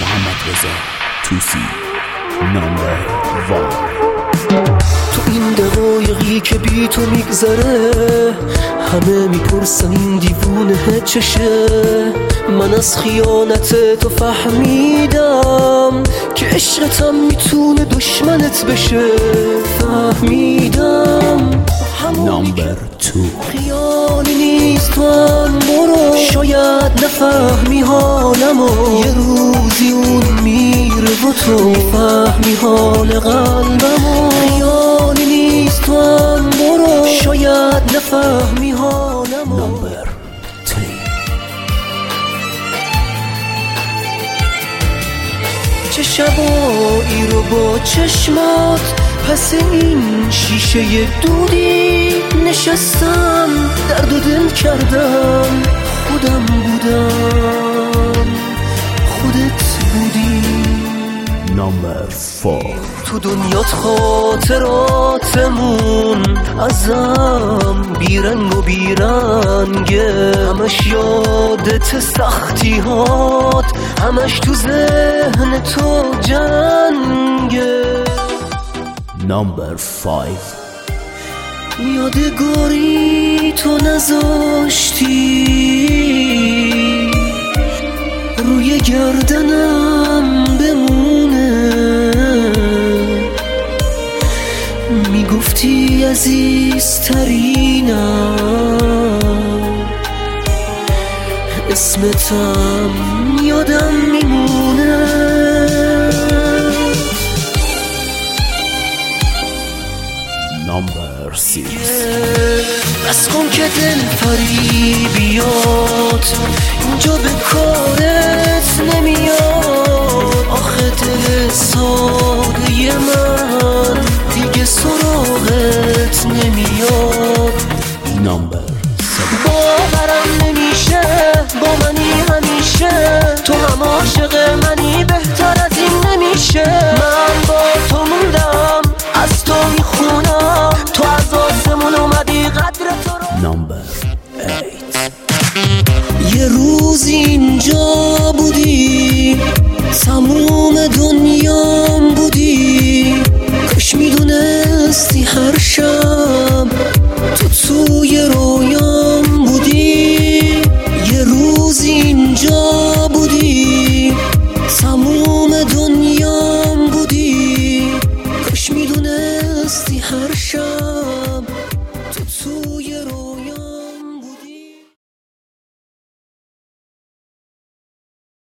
محمد رضا توسی نامبر وان. تو این دقایقی که بی تو میگذره همه میپرسن این دیوونه چشه. من از خیانت تو فهمیدم که عشقتم میتونه دشمنت بشه. فهمیدم نامبر تو خیالی نیست تو هم برو. شاید نفهمی حالمو یه روزی اون میره و تو میفهمی حال قلبمو. خیالی نیست تو هم برو. شاید نفهمی حالمو. نامبر تی چه شبایی رو با چشمات پس این شیشه دودی نشستم درد و دل کردم. خودم بودم خودت بودی. نامبر فور تو دنیات خاطراتمون ازم بیرنگ و بیرنگه. همش یادت سختیات همش تو ذهن تو جنگه. نامبر فایو یادگاری تو نذاشتی روی گردنم بمونه. میگفتی عزیزترینم اسمتم یادم میمونه. نامبر سیکس بس کن که دل فریبیات اینجا به کاره.